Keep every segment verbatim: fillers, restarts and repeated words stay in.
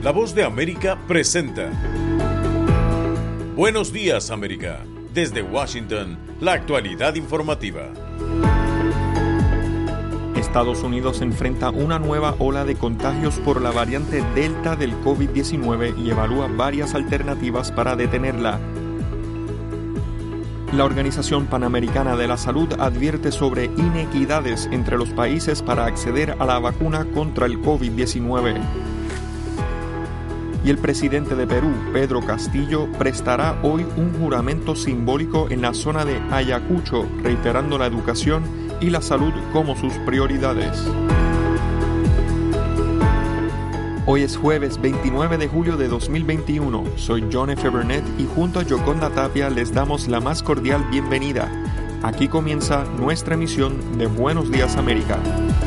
La Voz de América presenta Buenos Días, América. Desde Washington, la actualidad informativa. Estados Unidos enfrenta una nueva ola de contagios por la variante Delta del COVID diecinueve y evalúa varias alternativas para detenerla. La Organización Panamericana de la Salud advierte sobre inequidades entre los países para acceder a la vacuna contra el COVID diecinueve. Y el presidente de Perú, Pedro Castillo, prestará hoy un juramento simbólico en la zona de Ayacucho, reiterando la educación y la salud como sus prioridades. Hoy es jueves veintinueve de julio de dos mil veintiuno. Soy John F. Burnett y junto a Yoconda Tapia les damos la más cordial bienvenida. Aquí comienza nuestra emisión de Buenos Días América.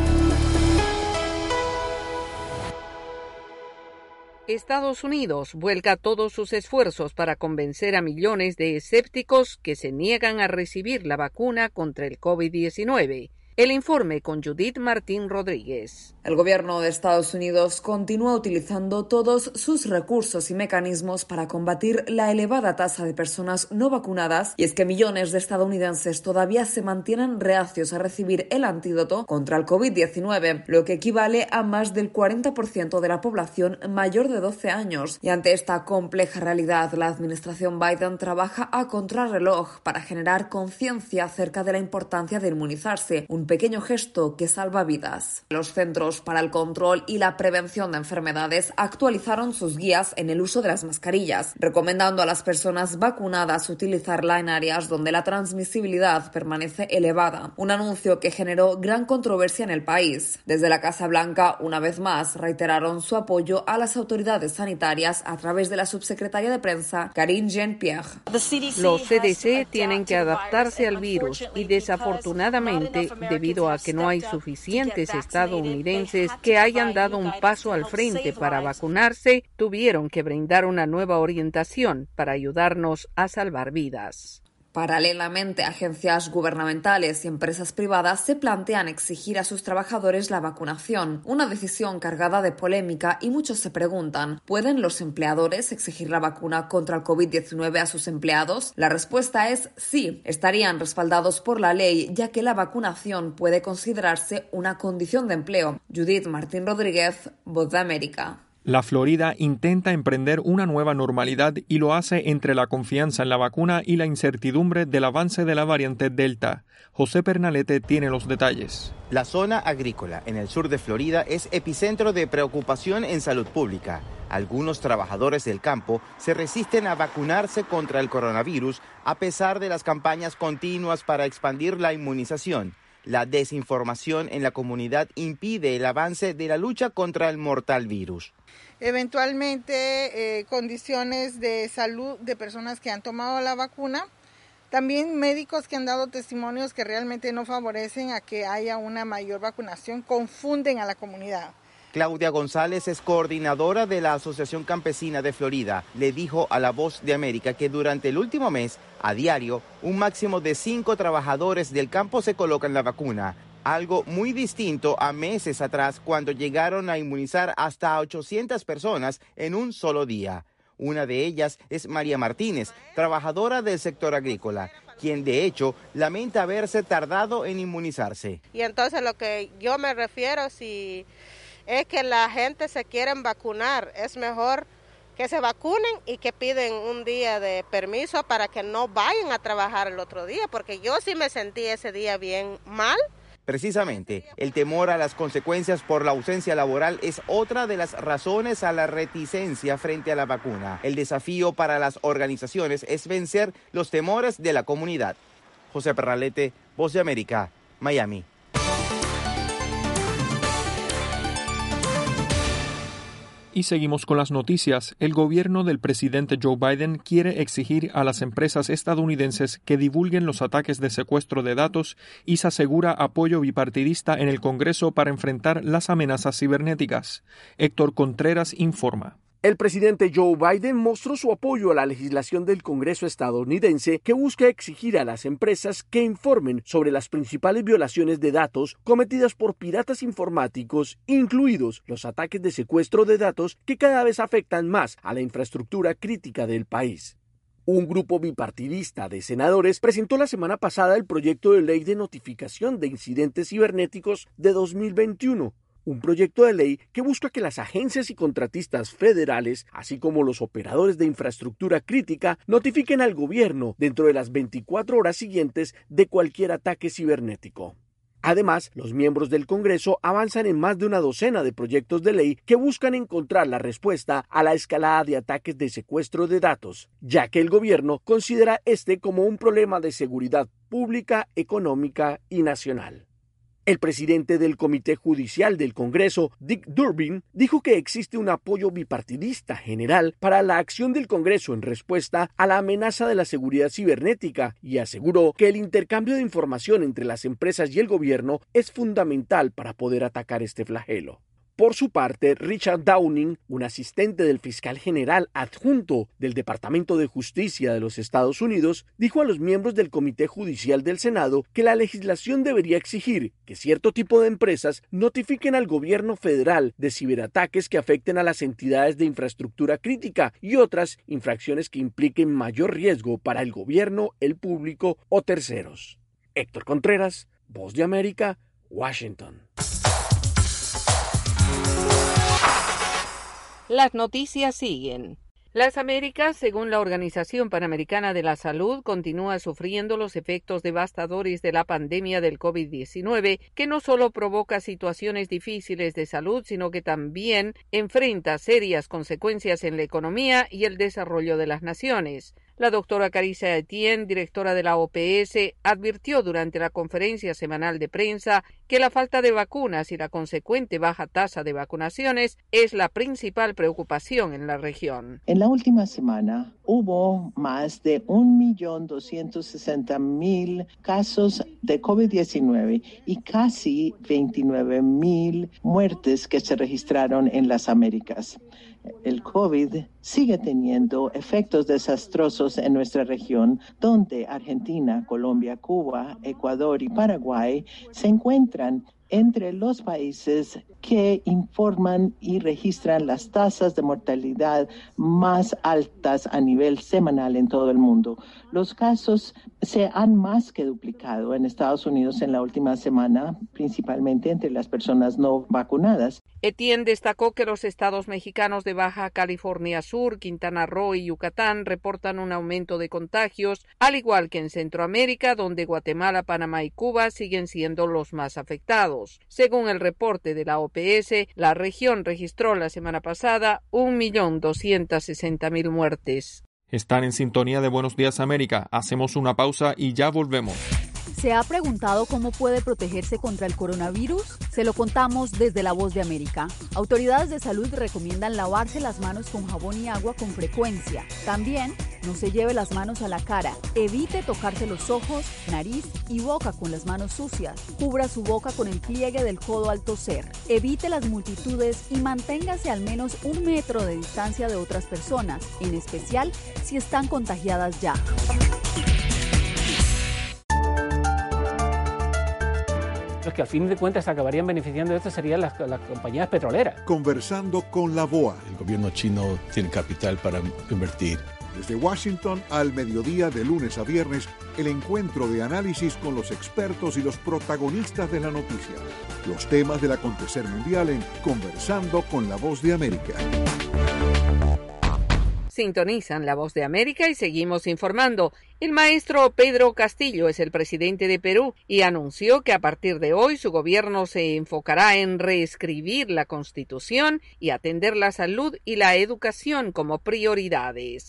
Estados Unidos vuelca todos sus esfuerzos para convencer a millones de escépticos que se niegan a recibir la vacuna contra el COVID diecinueve. El informe con Judith Martín Rodríguez. El gobierno de Estados Unidos continúa utilizando todos sus recursos y mecanismos para combatir la elevada tasa de personas no vacunadas, y es que millones de estadounidenses todavía se mantienen reacios a recibir el antídoto contra el COVID diecinueve, lo que equivale a más del cuarenta por ciento de la población mayor de doce años. Y ante esta compleja realidad, la administración Biden trabaja a contrarreloj para generar conciencia acerca de la importancia de inmunizarse, un pequeño gesto que salva vidas. Los Centros para el Control y la Prevención de Enfermedades actualizaron sus guías en el uso de las mascarillas, recomendando a las personas vacunadas utilizarla en áreas donde la transmisibilidad permanece elevada, un anuncio que generó gran controversia en el país. Desde la Casa Blanca, una vez más, reiteraron su apoyo a las autoridades sanitarias a través de la subsecretaria de prensa, Karine Jean-Pierre. Los C D C tienen que adaptarse al virus y, desafortunadamente, debido a que no hay suficientes estadounidenses que hayan dado un paso al frente para vacunarse, tuvieron que brindar una nueva orientación para ayudarnos a salvar vidas. Paralelamente, agencias gubernamentales y empresas privadas se plantean exigir a sus trabajadores la vacunación, una decisión cargada de polémica, y muchos se preguntan, ¿pueden los empleadores exigir la vacuna contra el COVID diecinueve a sus empleados? La respuesta es sí, estarían respaldados por la ley, ya que la vacunación puede considerarse una condición de empleo. Judith Martín Rodríguez, Voz de América. La Florida intenta emprender una nueva normalidad y lo hace entre la confianza en la vacuna y la incertidumbre del avance de la variante Delta. José Pernalete tiene los detalles. La zona agrícola en el sur de Florida es epicentro de preocupación en salud pública. Algunos trabajadores del campo se resisten a vacunarse contra el coronavirus a pesar de las campañas continuas para expandir la inmunización. La desinformación en la comunidad impide el avance de la lucha contra el mortal virus. Eventualmente, eh, condiciones de salud de personas que han tomado la vacuna, también médicos que han dado testimonios que realmente no favorecen a que haya una mayor vacunación, confunden a la comunidad. Claudia González es coordinadora de la Asociación Campesina de Florida. Le dijo a La Voz de América que durante el último mes, a diario, un máximo de cinco trabajadores del campo se colocan la vacuna. Algo muy distinto a meses atrás, cuando llegaron a inmunizar hasta ochocientas personas en un solo día. Una de ellas es María Martínez, trabajadora del sector agrícola, quien de hecho lamenta haberse tardado en inmunizarse. Y entonces lo que yo me refiero, si es que la gente se quiere vacunar, es mejor que se vacunen y que piden un día de permiso para que no vayan a trabajar el otro día, porque yo sí me sentí ese día bien mal. Precisamente, el temor a las consecuencias por la ausencia laboral es otra de las razones a la reticencia frente a la vacuna. El desafío para las organizaciones es vencer los temores de la comunidad. José Pernalete, Voz de América, Miami. Y seguimos con las noticias. El gobierno del presidente Joe Biden quiere exigir a las empresas estadounidenses que divulguen los ataques de secuestro de datos y se asegura apoyo bipartidista en el Congreso para enfrentar las amenazas cibernéticas. Héctor Contreras informa. El presidente Joe Biden mostró su apoyo a la legislación del Congreso estadounidense que busca exigir a las empresas que informen sobre las principales violaciones de datos cometidas por piratas informáticos, incluidos los ataques de secuestro de datos que cada vez afectan más a la infraestructura crítica del país. Un grupo bipartidista de senadores presentó la semana pasada el proyecto de ley de notificación de incidentes cibernéticos de dos mil veintiuno. Un proyecto de ley que busca que las agencias y contratistas federales, así como los operadores de infraestructura crítica, notifiquen al gobierno dentro de las veinticuatro horas siguientes de cualquier ataque cibernético. Además, los miembros del Congreso avanzan en más de una docena de proyectos de ley que buscan encontrar la respuesta a la escalada de ataques de secuestro de datos, ya que el gobierno considera este como un problema de seguridad pública, económica y nacional. El presidente del Comité Judicial del Congreso, Dick Durbin, dijo que existe un apoyo bipartidista general para la acción del Congreso en respuesta a la amenaza de la seguridad cibernética y aseguró que el intercambio de información entre las empresas y el gobierno es fundamental para poder atacar este flagelo. Por su parte, Richard Downing, un asistente del fiscal general adjunto del Departamento de Justicia de los Estados Unidos, dijo a los miembros del Comité Judicial del Senado que la legislación debería exigir que cierto tipo de empresas notifiquen al gobierno federal de ciberataques que afecten a las entidades de infraestructura crítica y otras infracciones que impliquen mayor riesgo para el gobierno, el público o terceros. Héctor Contreras, Voz de América, Washington. Las noticias siguen. Las Américas, según la Organización Panamericana de la Salud, continúa sufriendo los efectos devastadores de la pandemia del COVID diecinueve, que no solo provoca situaciones difíciles de salud, sino que también enfrenta serias consecuencias en la economía y el desarrollo de las naciones. La doctora Carissa Etienne, directora de la O P S, advirtió durante la conferencia semanal de prensa que la falta de vacunas y la consecuente baja tasa de vacunaciones es la principal preocupación en la región. En la última semana hubo más de un millón doscientos sesenta mil casos de COVID diecinueve y casi veintinueve mil muertes que se registraron en las Américas. El COVID sigue teniendo efectos desastrosos en nuestra región, donde Argentina, Colombia, Cuba, Ecuador y Paraguay se encuentran entre los países que informan y registran las tasas de mortalidad más altas a nivel semanal en todo el mundo. Los casos se han más que duplicado en Estados Unidos en la última semana, principalmente entre las personas no vacunadas. Etienne destacó que los estados mexicanos de Baja California Sur, Quintana Roo y Yucatán reportan un aumento de contagios, al igual que en Centroamérica, donde Guatemala, Panamá y Cuba siguen siendo los más afectados. Según el reporte de la O P S, la región registró la semana pasada un millón doscientos sesenta mil muertes. Están en sintonía de Buenos Días América. Hacemos una pausa y ya volvemos. ¿Se ha preguntado cómo puede protegerse contra el coronavirus? Se lo contamos desde La Voz de América. Autoridades de salud recomiendan lavarse las manos con jabón y agua con frecuencia. También no se lleve las manos a la cara. Evite tocarse los ojos, nariz y boca con las manos sucias. Cubra su boca con el pliegue del codo al toser. Evite las multitudes y manténgase al menos un metro de distancia de otras personas, en especial si están contagiadas ya. Los que al fin de cuentas acabarían beneficiando de esto serían las, las compañías petroleras. Conversando con la B O A. El gobierno chino tiene capital para invertir. Desde Washington al mediodía de lunes a viernes, el encuentro de análisis con los expertos y los protagonistas de la noticia. Los temas del acontecer mundial en Conversando con la Voz de América. Sintonizan La Voz de América y seguimos informando. El maestro Pedro Castillo es el presidente de Perú y anunció que a partir de hoy su gobierno se enfocará en reescribir la Constitución y atender la salud y la educación como prioridades.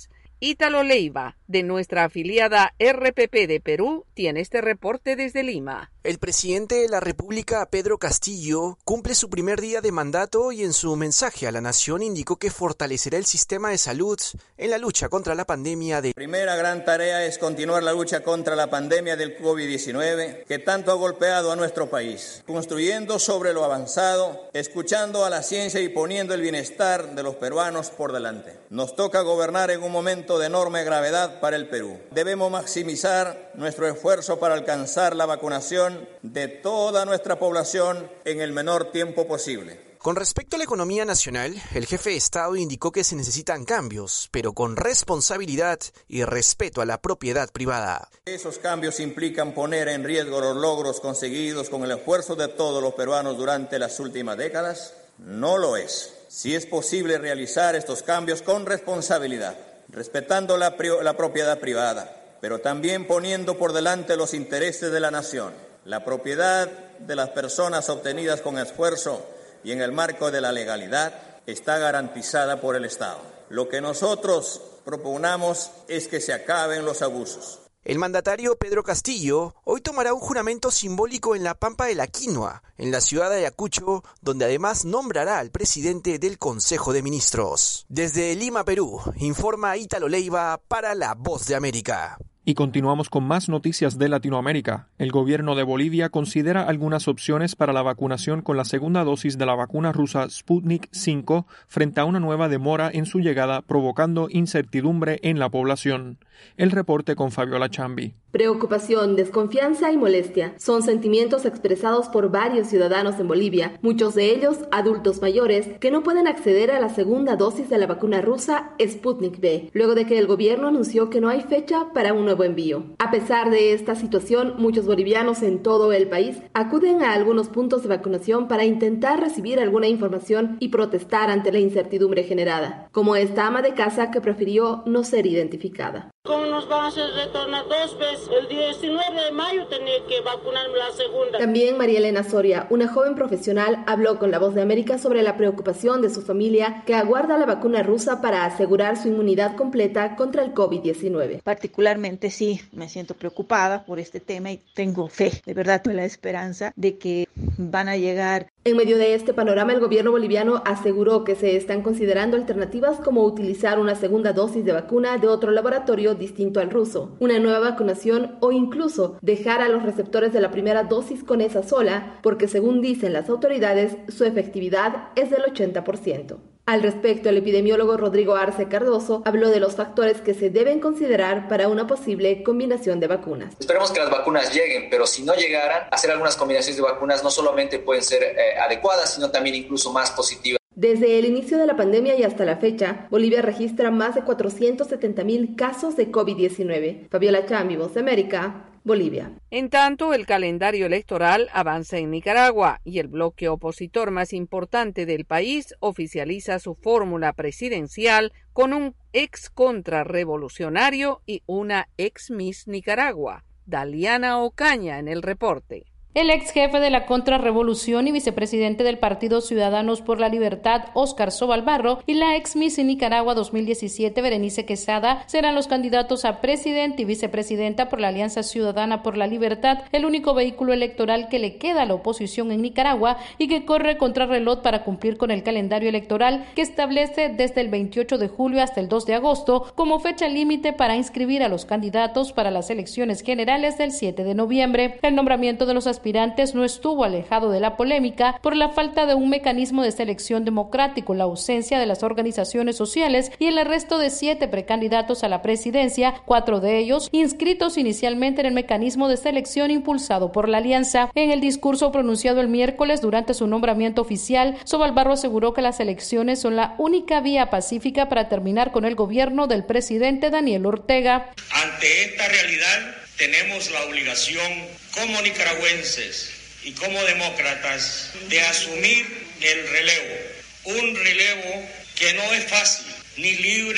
Ítalo Leiva, de nuestra afiliada R P P de Perú, tiene este reporte desde Lima. El presidente de la República, Pedro Castillo, cumple su primer día de mandato y en su mensaje a la nación indicó que fortalecerá el sistema de salud en la lucha contra la pandemia de... La primera gran tarea es continuar la lucha contra la pandemia del COVID diecinueve que tanto ha golpeado a nuestro país, construyendo sobre lo avanzado, escuchando a la ciencia y poniendo el bienestar de los peruanos por delante. Nos toca gobernar en un momento de enorme gravedad para el Perú. Debemos maximizar nuestro esfuerzo para alcanzar la vacunación de toda nuestra población en el menor tiempo posible. Con respecto a la economía nacional, el jefe de Estado indicó que se necesitan cambios, pero con responsabilidad y respeto a la propiedad privada. Esos cambios implican poner en riesgo los logros conseguidos con el esfuerzo de todos los peruanos durante las últimas décadas. No lo es. Si es posible realizar estos cambios con responsabilidad, respetando la, la propiedad privada, pero también poniendo por delante los intereses de la nación. La propiedad de las personas obtenidas con esfuerzo y en el marco de la legalidad está garantizada por el Estado. Lo que nosotros proponemos es que se acaben los abusos. El mandatario Pedro Castillo hoy tomará un juramento simbólico en la Pampa de la Quinua, en la ciudad de Ayacucho, donde además nombrará al presidente del Consejo de Ministros. Desde Lima, Perú, informa Ítalo Leiva para La Voz de América. Y continuamos con más noticias de Latinoamérica. El gobierno de Bolivia considera algunas opciones para la vacunación con la segunda dosis de la vacuna rusa Sputnik cinco frente a una nueva demora en su llegada, provocando incertidumbre en la población. El reporte con Fabiola Chambi. Preocupación, desconfianza y molestia son sentimientos expresados por varios ciudadanos en Bolivia, muchos de ellos adultos mayores que no pueden acceder a la segunda dosis de la vacuna rusa Sputnik V, luego de que el gobierno anunció que no hay fecha para un nuevo envío. A pesar de esta situación, muchos bolivianos en todo el país acuden a algunos puntos de vacunación para intentar recibir alguna información y protestar ante la incertidumbre generada, como esta ama de casa que prefirió no ser identificada. ¿Cómo nos van a hacer retornar dos veces? El diecinueve de mayo tenía que vacunarme la segunda. También María Elena Soria, una joven profesional, habló con La Voz de América sobre la preocupación de su familia que aguarda la vacuna rusa para asegurar su inmunidad completa contra el COVID diecinueve. Particularmente sí, me siento preocupada por este tema y tengo fe, de verdad, la esperanza de que van a llegar. En medio de este panorama, el gobierno boliviano aseguró que se están considerando alternativas como utilizar una segunda dosis de vacuna de otro laboratorio distinto al ruso, una nueva vacunación o incluso dejar a los receptores de la primera dosis con esa sola, porque según dicen las autoridades, su efectividad es del ochenta por ciento. Al respecto, el epidemiólogo Rodrigo Arce Cardoso habló de los factores que se deben considerar para una posible combinación de vacunas. Esperemos que las vacunas lleguen, pero si no llegaran, hacer algunas combinaciones de vacunas no solamente pueden ser eh, adecuadas, sino también incluso más positivas. Desde el inicio de la pandemia y hasta la fecha, Bolivia registra más de cuatrocientos setenta mil casos de COVID diecinueve. Fabiola Chambi, Voz de América, Bolivia. En tanto, el calendario electoral avanza en Nicaragua y el bloque opositor más importante del país oficializa su fórmula presidencial con un ex contrarrevolucionario y una ex Miss Nicaragua. Daliana Ocaña en el reporte. El ex jefe de la contrarrevolución y vicepresidente del Partido Ciudadanos por la Libertad, Óscar Sobalbarro, y la ex Miss Nicaragua dos mil diecisiete, Berenice Quesada, serán los candidatos a presidente y vicepresidenta por la Alianza Ciudadana por la Libertad, el único vehículo electoral que le queda a la oposición en Nicaragua y que corre contrarreloj para cumplir con el calendario electoral que establece desde el veintiocho de julio hasta el dos de agosto como fecha límite para inscribir a los candidatos para las elecciones generales del siete de noviembre. El nombramiento de los aspirantes aspirantes no estuvo alejado de la polémica por la falta de un mecanismo de selección democrático, la ausencia de las organizaciones sociales y el arresto de siete precandidatos a la presidencia, cuatro de ellos inscritos inicialmente en el mecanismo de selección impulsado por la Alianza. En el discurso pronunciado el miércoles durante su nombramiento oficial, Sobalbarro aseguró que las elecciones son la única vía pacífica para terminar con el gobierno del presidente Daniel Ortega. Ante esta realidad, tenemos la obligación como nicaragüenses y como demócratas de asumir el relevo, un relevo que no es fácil ni libre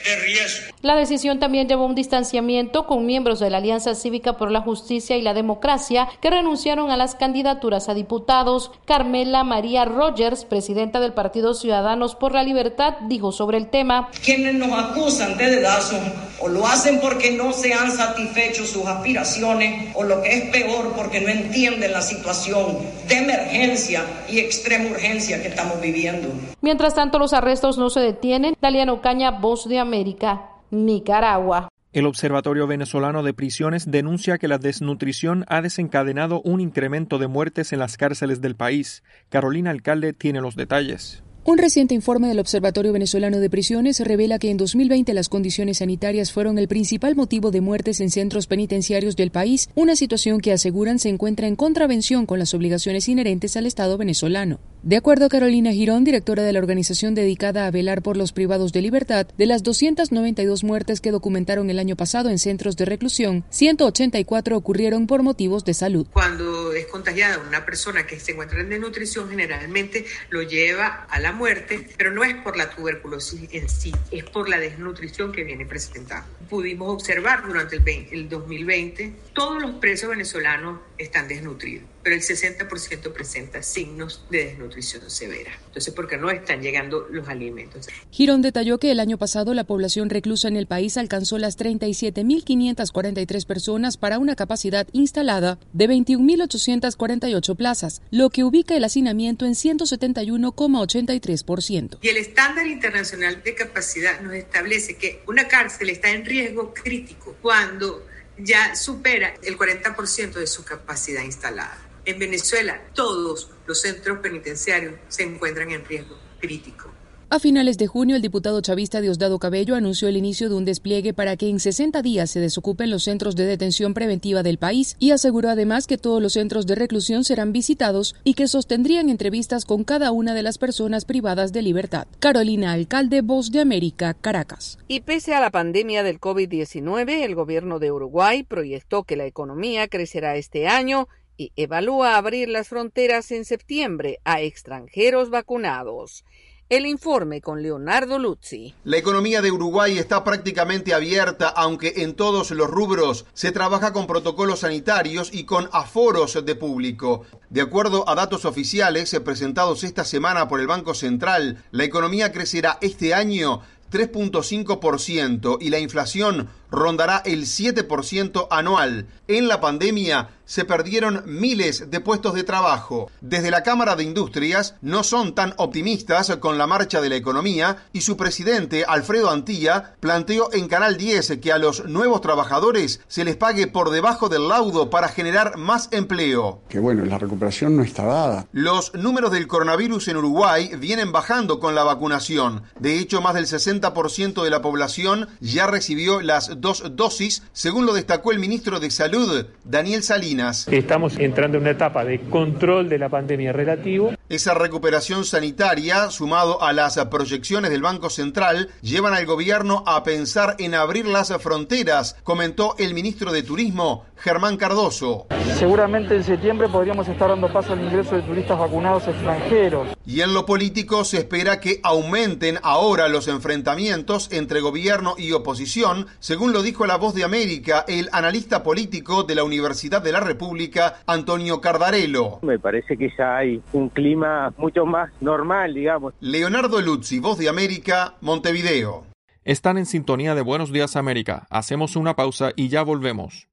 de riesgo. La decisión también llevó a un distanciamiento con miembros de la Alianza Cívica por la Justicia y la Democracia que renunciaron a las candidaturas a diputados. Carmela María Rogers, presidenta del Partido Ciudadanos por la Libertad, dijo sobre el tema: Quienes nos acusan de dedazo o lo hacen porque no se han satisfecho sus aspiraciones o lo que es peor porque no entienden la situación de emergencia y extrema urgencia que estamos viviendo. Mientras tanto, los arrestos no se detienen. Daliana Ocaña, Voz de América, Nicaragua. El Observatorio Venezolano de Prisiones denuncia que la desnutrición ha desencadenado un incremento de muertes en las cárceles del país. Carolina Alcalde tiene los detalles. Un reciente informe del Observatorio Venezolano de Prisiones revela que en dos mil veinte las condiciones sanitarias fueron el principal motivo de muertes en centros penitenciarios del país, una situación que aseguran se encuentra en contravención con las obligaciones inherentes al Estado venezolano. De acuerdo a Carolina Girón, directora de la organización dedicada a velar por los privados de libertad, de las doscientas noventa y dos muertes que documentaron el año pasado en centros de reclusión, ciento ochenta y cuatro ocurrieron por motivos de salud. Cuando es contagiada una persona que se encuentra en desnutrición, generalmente lo lleva a la muerte, pero no es por la tuberculosis en sí, es por la desnutrición que viene presentando. Pudimos observar durante el, veinte, el dos mil veinte, todos los presos venezolanos están desnutridos, pero el sesenta por ciento presenta signos de desnutrición severa. Entonces, porque no están llegando los alimentos. Girón detalló que el año pasado la población reclusa en el país alcanzó las treinta y siete mil quinientas cuarenta y tres personas para una capacidad instalada de veintiún mil ochocientas cuarenta y ocho plazas, lo que ubica el hacinamiento en ciento setenta y uno coma ochenta y tres por ciento. Y el estándar internacional de capacidad nos establece que una cárcel está en riesgo crítico cuando ya supera el cuarenta por ciento de su capacidad instalada. En Venezuela, todos los centros penitenciarios se encuentran en riesgo crítico. A finales de junio, el diputado chavista Diosdado Cabello anunció el inicio de un despliegue para que en sesenta días se desocupen los centros de detención preventiva del país y aseguró además que todos los centros de reclusión serán visitados y que sostendrían entrevistas con cada una de las personas privadas de libertad. Carolina Alcalde, Voz de América, Caracas. Y pese a la pandemia del COVID diecinueve, el gobierno de Uruguay proyectó que la economía crecerá este año y evalúa abrir las fronteras en septiembre a extranjeros vacunados. El informe con Leonardo Luzzi. La economía de Uruguay está prácticamente abierta, aunque en todos los rubros se trabaja con protocolos sanitarios y con aforos de público. De acuerdo a datos oficiales presentados esta semana por el Banco Central, la economía crecerá este año tres punto cinco por ciento y la inflación rondará el siete por ciento anual. En la pandemia se perdieron miles de puestos de trabajo. Desde la Cámara de Industrias no son tan optimistas con la marcha de la economía y su presidente, Alfredo Antilla, planteó en Canal diez que a los nuevos trabajadores se les pague por debajo del laudo para generar más empleo. Que bueno, la recuperación no está dada. Los números del coronavirus en Uruguay vienen bajando con la vacunación. De hecho, más del sesenta por ciento de la población ya recibió las dos dosis, según lo destacó el ministro de Salud, Daniel Salinas. Estamos entrando en una etapa de control de la pandemia relativo. Esa recuperación sanitaria, sumado a las proyecciones del Banco Central, llevan al gobierno a pensar en abrir las fronteras, comentó el ministro de Turismo, Germán Cardoso. Seguramente en septiembre podríamos estar dando paso al ingreso de turistas vacunados extranjeros. Y en lo político se espera que aumenten ahora los enfrentamientos entre gobierno y oposición, según lo dijo La Voz de América el analista político de la Universidad de la República, Antonio Cardarello. Me parece que ya hay un clima mucho más normal, digamos. Leonardo Luzzi, Voz de América, Montevideo. Están en sintonía de Buenos Días América. Hacemos una pausa y ya volvemos.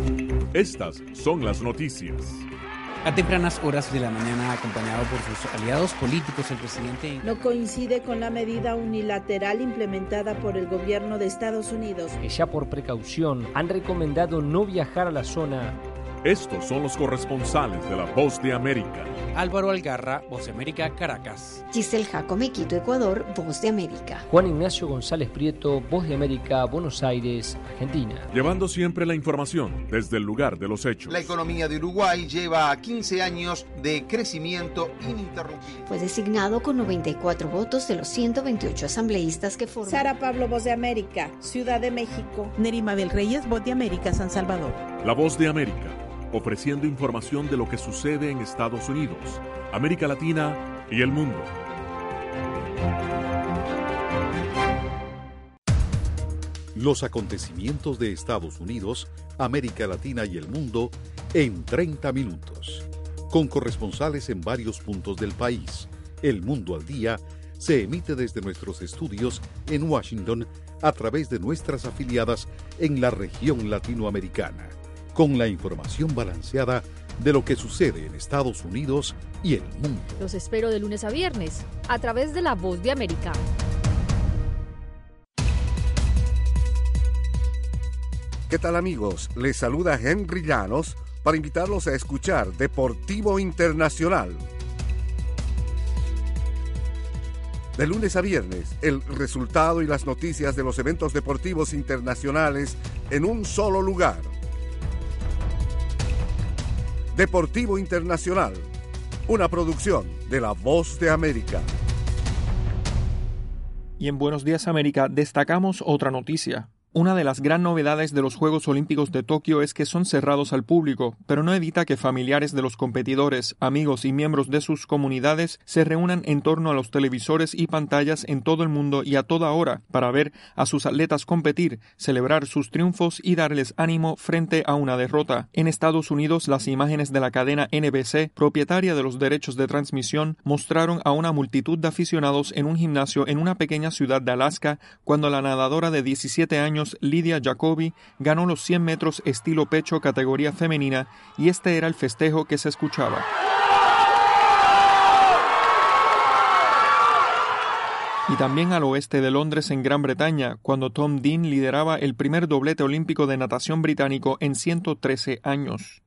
Estas son las noticias. A tempranas horas de la mañana, acompañado por sus aliados políticos, el presidente no coincide con la medida unilateral implementada por el gobierno de Estados Unidos. Que ya por precaución han recomendado no viajar a la zona. Estos son los corresponsales de La Voz de América. Álvaro Algarra, Voz de América, Caracas. Giselle Jacome, Quito, Ecuador, Voz de América. Juan Ignacio González Prieto, Voz de América, Buenos Aires, Argentina. Llevando siempre la información desde el lugar de los hechos. La economía de Uruguay lleva quince años de crecimiento ininterrumpido. Fue designado con noventa y cuatro votos de los ciento veintiocho asambleístas que forman. Sara Pablo, Voz de América, Ciudad de México. Neri Mabel Reyes, Voz de América, San Salvador. La Voz de América, ofreciendo información de lo que sucede en Estados Unidos, América Latina y el mundo. Los acontecimientos de Estados Unidos, América Latina y el mundo en treinta minutos. Con corresponsales en varios puntos del país. El Mundo al Día se emite desde nuestros estudios en Washington a través de nuestras afiliadas en la región latinoamericana, con la información balanceada de lo que sucede en Estados Unidos y el mundo. Los espero de lunes a viernes a través de La Voz de América. ¿Qué tal, amigos? Les saluda Henry Llanos para invitarlos a escuchar Deportivo Internacional. De lunes a viernes, el resultado y las noticias de los eventos deportivos internacionales en un solo lugar. Deportivo Internacional, una producción de La Voz de América. Y en Buenos Días América destacamos otra noticia. Una de las gran novedades de los Juegos Olímpicos de Tokio es que son cerrados al público, pero no evita que familiares de los competidores, amigos y miembros de sus comunidades se reúnan en torno a los televisores y pantallas en todo el mundo y a toda hora para ver a sus atletas competir, celebrar sus triunfos y darles ánimo frente a una derrota. En Estados Unidos, las imágenes de la cadena N B C, propietaria de los derechos de transmisión, mostraron a una multitud de aficionados en un gimnasio en una pequeña ciudad de Alaska cuando la nadadora de diecisiete años Lidia Jacobi ganó los cien metros estilo pecho categoría femenina y este era el festejo que se escuchaba. Y también al oeste de Londres, en Gran Bretaña, cuando Tom Dean lideraba el primer doblete olímpico de natación británico en ciento trece años.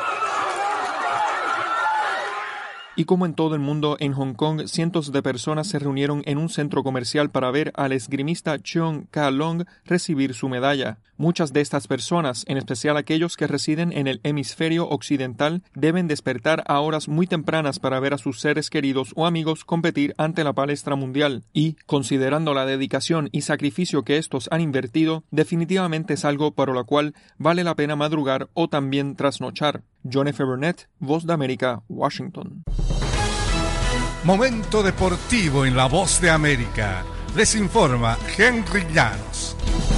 Y como en todo el mundo, en Hong Kong, cientos de personas se reunieron en un centro comercial para ver al esgrimista Cheong Ka Long recibir su medalla. Muchas de estas personas, en especial aquellos que residen en el hemisferio occidental, deben despertar a horas muy tempranas para ver a sus seres queridos o amigos competir ante la palestra mundial. Y, considerando la dedicación y sacrificio que estos han invertido, definitivamente es algo para lo cual vale la pena madrugar o también trasnochar. John F. Burnett, Voz de América, Washington. Momento deportivo en La Voz de América. Les informa Henry Llanos.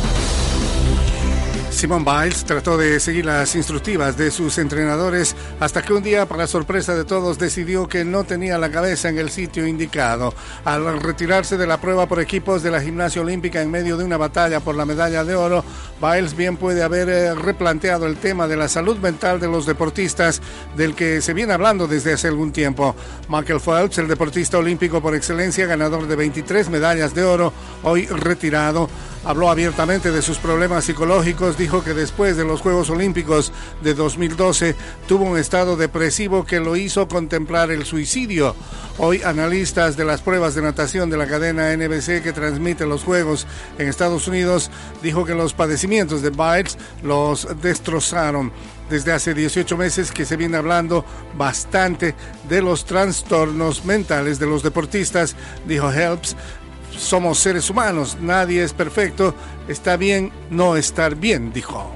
Simone Biles trató de seguir las instructivas de sus entrenadores hasta que un día, para sorpresa de todos, decidió que no tenía la cabeza en el sitio indicado. Al retirarse de la prueba por equipos de la gimnasia olímpica en medio de una batalla por la medalla de oro, Biles bien puede haber replanteado el tema de la salud mental de los deportistas, del que se viene hablando desde hace algún tiempo. Michael Phelps, el deportista olímpico por excelencia, ganador de veintitrés medallas de oro, hoy retirado, habló abiertamente de sus problemas psicológicos. Dijo que después de los Juegos Olímpicos de dos mil doce tuvo un estado depresivo que lo hizo contemplar el suicidio. Hoy, analistas de las pruebas de natación de la cadena N B C que transmite los Juegos en Estados Unidos dijo que los padecimientos de Biles los destrozaron. Desde hace dieciocho meses que se viene hablando bastante de los trastornos mentales de los deportistas, dijo Phelps. Somos seres humanos, nadie es perfecto, está bien no estar bien, dijo.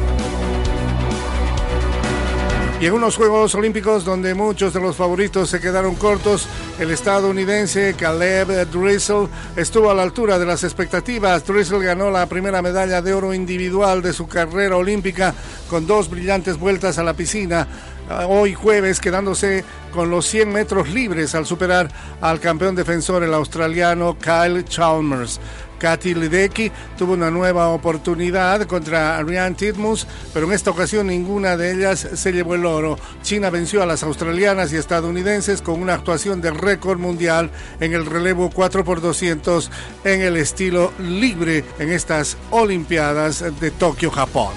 Y en unos Juegos Olímpicos donde muchos de los favoritos se quedaron cortos, el estadounidense Caleb Dressel estuvo a la altura de las expectativas. Dressel ganó la primera medalla de oro individual de su carrera olímpica con dos brillantes vueltas a la piscina hoy jueves, quedándose con los cien metros libres al superar al campeón defensor, el australiano Kyle Chalmers. Katy Ledecky tuvo una nueva oportunidad contra Ariane Titmus, pero en esta ocasión ninguna de ellas se llevó el oro. China venció a las australianas y estadounidenses con una actuación de récord mundial en el relevo cuatro por doscientos en el estilo libre en estas Olimpiadas de Tokio, Japón.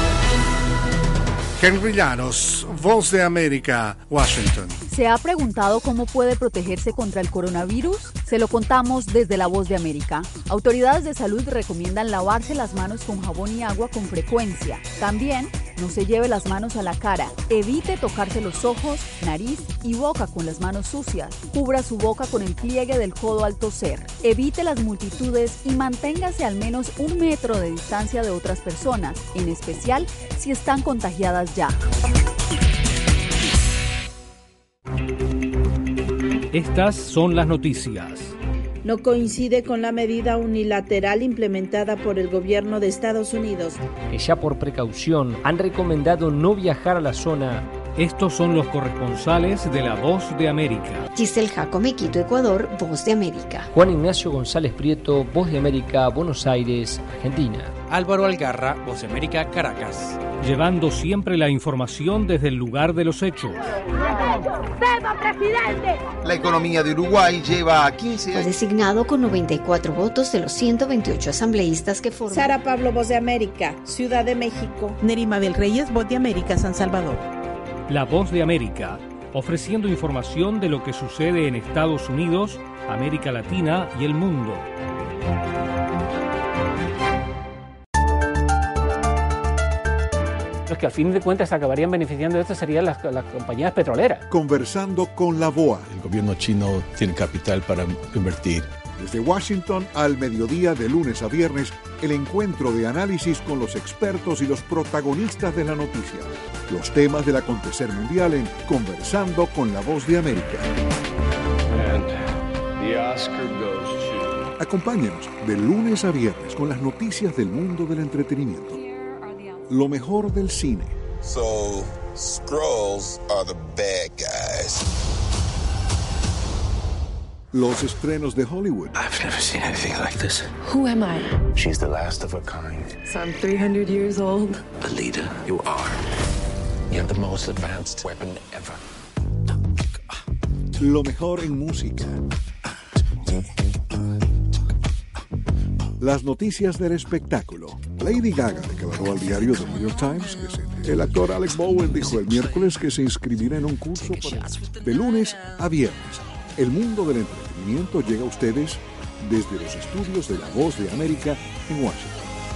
Henry Llanos, Voz de América, Washington. ¿Se ha preguntado cómo puede protegerse contra el coronavirus? Se lo contamos desde La Voz de América. Autoridades de salud recomiendan lavarse las manos con jabón y agua con frecuencia. También, no se lleve las manos a la cara. Evite tocarse los ojos, nariz y boca con las manos sucias. Cubra su boca con el pliegue del codo al toser. Evite las multitudes y manténgase al menos un metro de distancia de otras personas, en especial si están contagiadas ya. Estas son las noticias. no coincide con la medida unilateral implementada por el gobierno de Estados Unidos, que ya por precaución han recomendado no viajar a la zona. Estos son los corresponsales de La Voz de América. Giselle Jacome, Quito, Ecuador, Voz de América. Juan Ignacio González Prieto, Voz de América, Buenos Aires, Argentina. Álvaro Algarra, Voz de América, Caracas. Llevando siempre la información desde el lugar de los hechos. La economía de Uruguay lleva a quince años. Fue designado con noventa y cuatro votos de los ciento veintiocho asambleístas que forman. Sara Pablo, Voz de América, Ciudad de México. Nerima Bel Reyes, Voz de América, San Salvador. La Voz de América, ofreciendo información de lo que sucede en Estados Unidos, América Latina y el mundo. Los que al fin de cuentas acabarían beneficiando de esto serían las, las compañías petroleras. Conversando con la B O A. El gobierno chino tiene capital para invertir. Desde Washington al mediodía de lunes a viernes, el encuentro de análisis con los expertos y los protagonistas de la noticia. Los temas del acontecer mundial en Conversando con la Voz de América. And the Oscar goes to... Acompáñenos de lunes a viernes con las noticias del mundo del entretenimiento. Lo mejor del cine. So, Skrulls are the bad guys. Los estrenos de Hollywood. I've never seen anything like this. Who am I? She's the last of her kind. So I'm three hundred years old. Alita, you are. You're the most advanced weapon ever. Lo mejor en música. Las noticias del espectáculo. Lady Gaga declaró al diario The New York Times que se... El actor Alec Bowen dijo el miércoles que se inscribirá en un curso para... de lunes a viernes. El mundo del entretenimiento llega a ustedes desde los estudios de La Voz de América en Washington.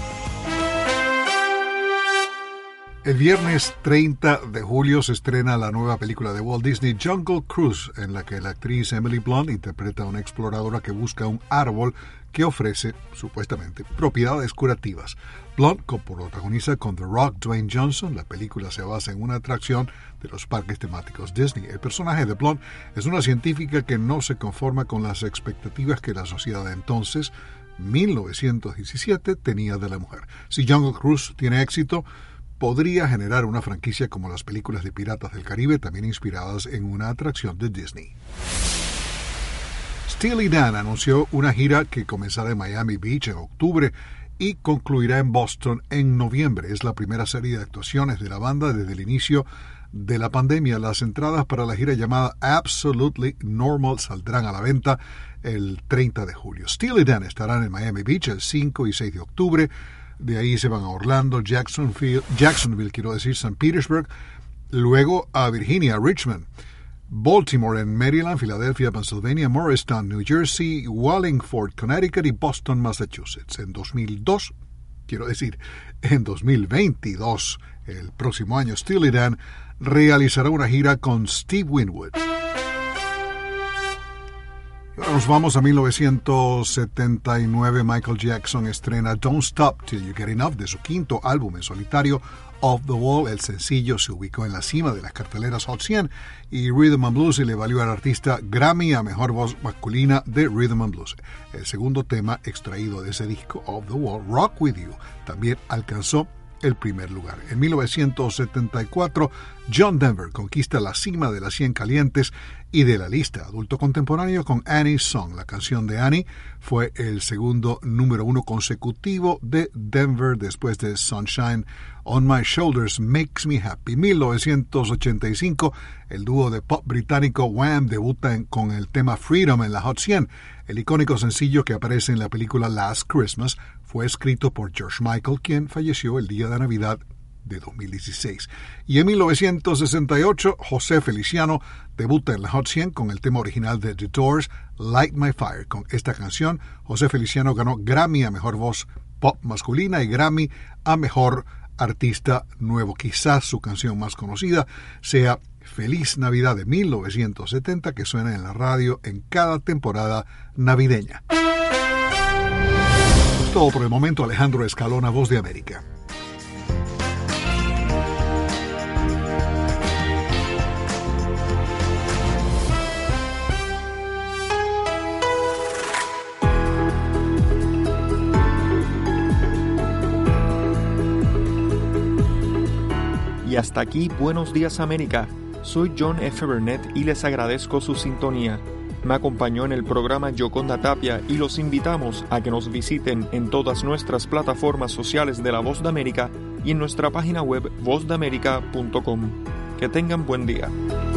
El viernes treinta de julio se estrena la nueva película de Walt Disney, Jungle Cruise, en la que la actriz Emily Blunt interpreta a una exploradora que busca un árbol que ofrece, supuestamente, propiedades curativas. Blunt coprotagoniza con The Rock, Dwayne Johnson. La película se basa en una atracción de los parques temáticos Disney. El personaje de Blunt es una científica que no se conforma con las expectativas que la sociedad de entonces, mil novecientos diecisiete, tenía de la mujer. Si Jungle Cruise tiene éxito, podría generar una franquicia como las películas de Piratas del Caribe, también inspiradas en una atracción de Disney. Steely Dan anunció una gira que comenzará en Miami Beach en octubre y concluirá en Boston en noviembre. Es la primera serie de actuaciones de la banda desde el inicio de la pandemia. Las entradas para la gira llamada Absolutely Normal saldrán a la venta el treinta de julio. Steely Dan estarán en Miami Beach el cinco y seis de octubre. De ahí se van a Orlando, Jacksonville, Jacksonville, quiero decir, San Petersburg, luego a Virginia, Richmond, Baltimore en Maryland, Filadelfia, Pennsylvania, Morristown, New Jersey, Wallingford, Connecticut y Boston, Massachusetts. En dos mil dos, quiero decir, en dos mil veintidós, el próximo año, Steely Dan realizará una gira con Steve Winwood. Ahora nos vamos a mil novecientos setenta y nueve. Michael Jackson estrena Don't Stop Till You Get Enough de su quinto álbum en solitario, Off the Wall. El sencillo se ubicó en la cima de las carteleras Hot cien y Rhythm and Blues le valió al artista Grammy a Mejor Voz Masculina de Rhythm and Blues. El segundo tema extraído de ese disco, Off the Wall, Rock With You, también alcanzó el primer lugar. En mil novecientos setenta y cuatro, John Denver conquista la cima de las cien calientes y de la lista adulto contemporáneo con Annie's Song. La canción de Annie fue el segundo número uno consecutivo de Denver después de Sunshine on My Shoulders Makes Me Happy. mil novecientos ochenta y cinco, el dúo de pop británico Wham debuta en, con el tema Freedom en la Hot cien. El icónico sencillo que aparece en la película Last Christmas fue escrito por George Michael, quien falleció el día de Navidad de dos mil dieciséis. Y en mil novecientos sesenta y ocho, José Feliciano debuta en la Hot cien con el tema original de The Doors, Light My Fire. Con esta canción, José Feliciano ganó Grammy a Mejor Voz Pop Masculina y Grammy a Mejor Artista Nuevo. Quizás su canción más conocida sea Feliz Navidad de mil novecientos setenta, que suena en la radio en cada temporada navideña. Es todo por el momento. Alejandro Escalona, Voz de América. Y hasta aquí Buenos Días América. Soy John F. Burnett y les agradezco su sintonía. Me acompañó en el programa Yoconda Tapia y los invitamos a que nos visiten en todas nuestras plataformas sociales de La Voz de América y en nuestra página web voz de américa punto com. Que tengan buen día.